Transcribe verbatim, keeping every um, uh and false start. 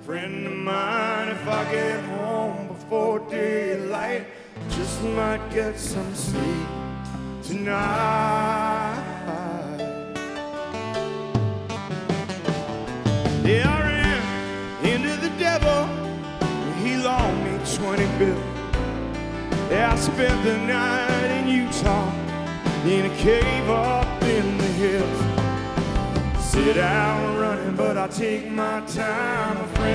Friend of mine, if I get home before daylight, just might get some sleep tonight. Yeah, I ran into the devil, he loaned me twenty bills. Yeah, I spent the night in Utah, in a cave up in the hills. Sit out running, but I take my time, my friend.